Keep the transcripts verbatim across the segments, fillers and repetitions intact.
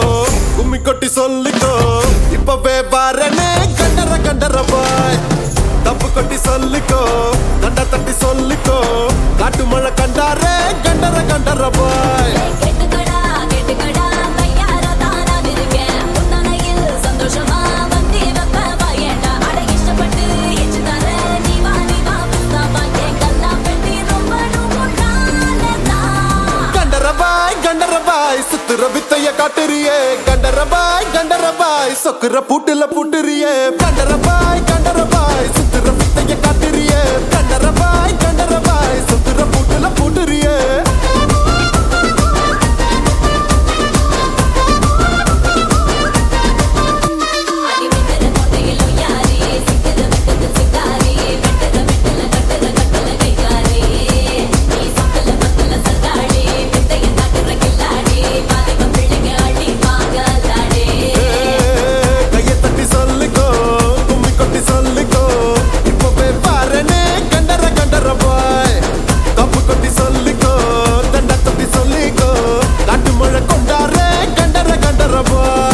கும்மி கொட்டி சொல்லிக்கோ இப்பவே வாரனே கண்டர கண்டர பாய் தப்பு கொட்டி சொல்லிக்கோ கண்ட தட்டி சொல்லிக்கோ காட்டு மழை கண்டாரே கண்டர கண்டர பாய் கேட்டுக்கடா கேட்டுக்கடா கையார தானா இருக்கேன் முன்னணையில் சந்தோஷமா வண்டி வெப்ப பயண்டா அட இஷ்டப்பட்டு எச்சு தர நீ வா நீ வா புஸ்தா பாக்கே கல்லா பெட்டி ரொம்ப நூறானதா கண்டர பாய் கண்டர பாய் சுத்துற வித்தைய காட்டுறியே கண்டர பாய் கண்டர பாய் சொக்குற பூட்டுல பூட்டுறியே கண்டர பாய் கண்டர பாய் சுத்துற வித்தைய காட்டுறியே கண்டர பாய் கண்டர பாய் சுத்துற பூட்டுல பூட்டுறியே அடி விட்டற கோட்டையிலோ யாரே சிக்கற விட்டது சிக்காரே வெட்டற வெட்டல கட்டற கட்டல கைகாரே நீ சக்கல பக்கல சர்காடே வித்தைய காட்டுற கில்லாடே வாலிப பிள்ளைங்க அடி வாங்கலாடே கைய தட்டி சொல்லிக்கோ கும்மி கொட்டி சொல்லிக்கோ இப்பவே பாருனே கண்டர கண்டர பாய் தப்பு கொட்டி சொல்லிக்கோ தண்ட தட்டி சொல்லிக்கோ காட்டு மழை கொண்டாரே கண்டர கண்டர பாய்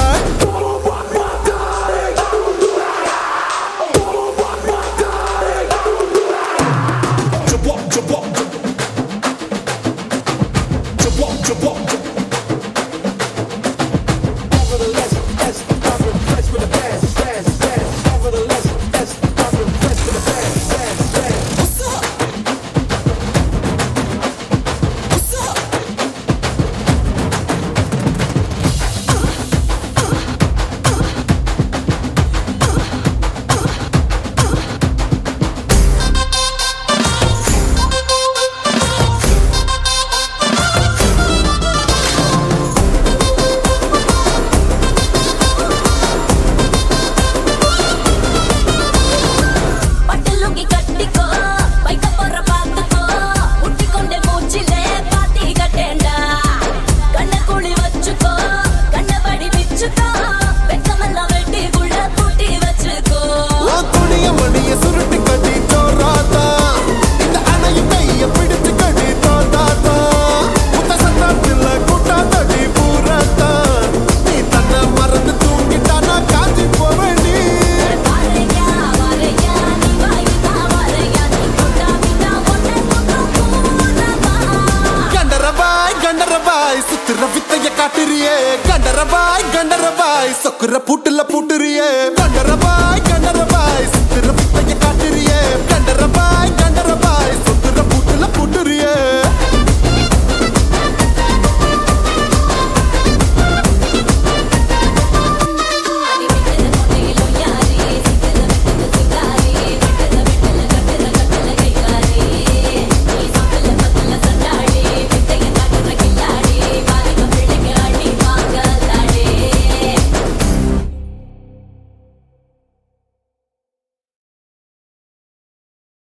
பட்டலுங்கி கட்டிக்கோ பைக்க போற பாத்துக்கோ உட்டிக்கொண்டே மூச்சிலே பாத்தி கட்டேண்டா கண்ண குழி வச்சுக்கோ கண்ணபடி பிச்சுக்கோ வெக்கமெல்லாம் வெட்டிக்குள்ள பூட்டி வச்சுக்கோ துணிய மணிய சுருட்டி கட்டி தோறாதா இந்த அணையும் கைய பிடிச்சு கட்டி தோதாதா முத்த சத்தாத்துல கூட்டா தடி பூராத்தா நீ தன்னை மறந்து தூங்கிட்டானா காஞ்சி போவேண்டி வாரையா வாரையா நீ வாயிதா வாரையா நீ கொண்டா விட்டா ஒன்னே முகம் பூரமா கண்டர பாய் கண்டர பாய் சுத்துற வித்தைய காட்டுறியே கண்டர பாய் கண்டர பாய் சொக்குற பூட்டுல பூட்டுறியே கண்டர பாய் கண்டர பாய் சுத்துற வித்தைய காட்டுறியே கண்டர பாய்